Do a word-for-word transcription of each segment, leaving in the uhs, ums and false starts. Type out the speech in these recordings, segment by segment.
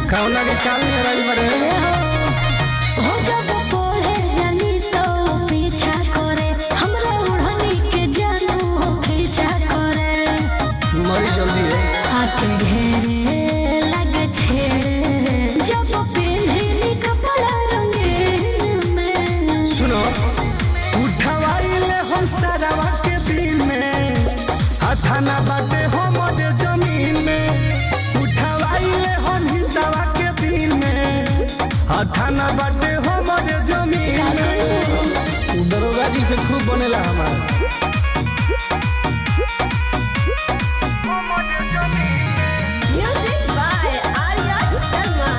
कौना के काल में रही बरे हो जब पढ़े जानी तो पीछा करे हमरा उड़नी के जानू हो खींचा करे मरी जल्दी है आके घेरे लगे छे जब पहले कपड़ा रंगीन में सुनो उठवाइले हम सारावा के दिन में हथाना बाटे हमर जमीन में उठवाइले हम हितावा के दिन में हथाना बाटे हमर जमीन में दरोगा जी से खूब बनेला हमार म्यूजिक बाय आर्या शर्मा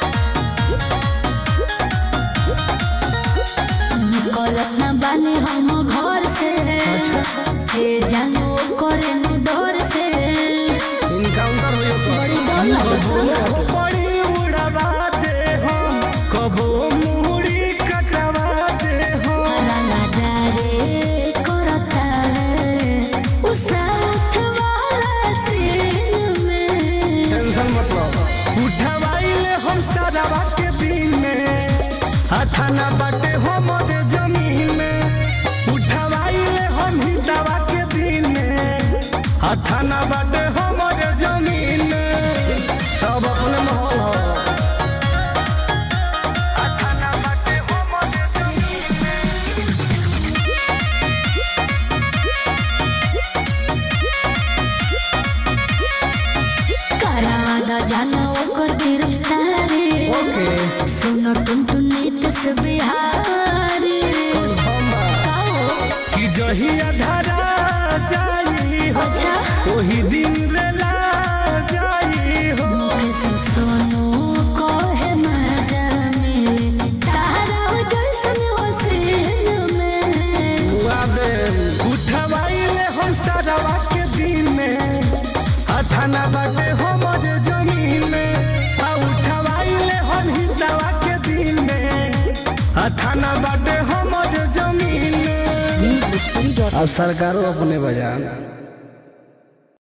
निकलत ना बानी हम घर से हे जानू करे न डर से इनकाउंटर होयो तो बड़ी डर लगे बड़ी उड़ावा दे हम कबो मुड़ी कटवा दे हम रंगा डारे करता है उस साथ वाला सीन में टेंशन मत लो उठवाइले हम सारावा के दिन में हथाना बाटे हमर जमीन में उठवाइले हम हितावा के दिन में हथाना बाटे हमर जमीन में सब अपने महल हो हथाना बाटे हमर जमीन में करादा जाना ओकर गिरफ्तारी ओके सुनो तुम तुनित से बिहारी कंफर्म आओ कि जहिया धरा जाई हो अच्छा ओही दिन रेला जाई हो कैसे सोनू को है मजा मिले तारा जैसन हसीन में वादे उठवाइले हम सारावा के दिन में हथाना बाटे हमर जमीन में आ उठवाइले हम हितावा के दिन में हथाना बाटे हमर जमीन में आ सरकारों अपने बजान